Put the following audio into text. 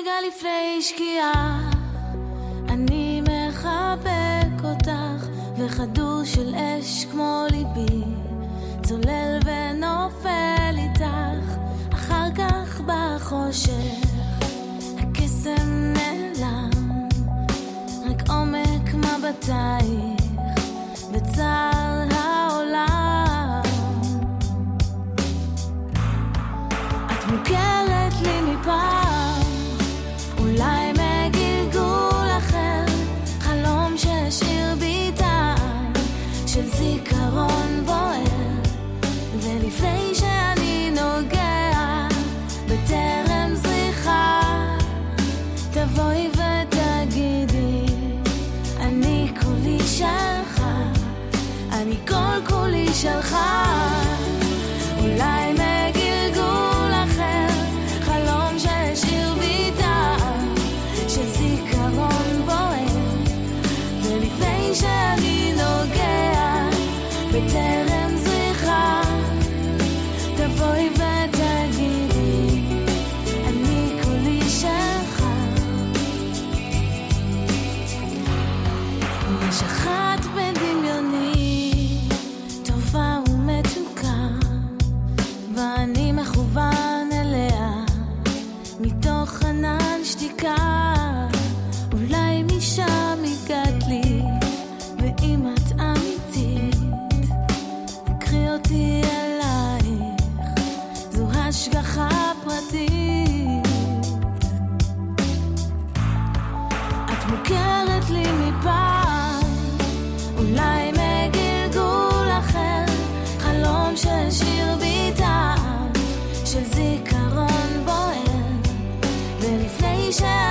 רגע לפני שקיעה אני מחבק אותך, וחדור של אש כמו ליבי צולל ונופל איתך. אחר כך בחושך הקסם נעלם, רק עומק מבטייך בצער העולם. את מוכרת לי מפעם, אולי מגלגול אחר, חלום שהשאיר בי טעם של זיכרון בוער. ולפני שאני נוגע בטרם זריחה, תבואי ותגידי אני כולי שלך, אני כל כולי שלך. אולי מגלגול אחר, חלום שהשאיר בי טעם של זיכרון בוער. ולפני שאני נוגע בטרם זריחה, תבואי ותגידי אני כולי שלך. יש אחת בדמיוני טובה ומתוקה, ואני מכוון אליה מתוך ענן שתיקה. אולי משם הגעת לי, ואם את אמיתית קחי אותי אלייך, זו השגחה פרטית. את מוכרת לי מפעם, אולי מגלגול אחר, חלום שהשאיר בי טעם של זיכרון בוער. ולפני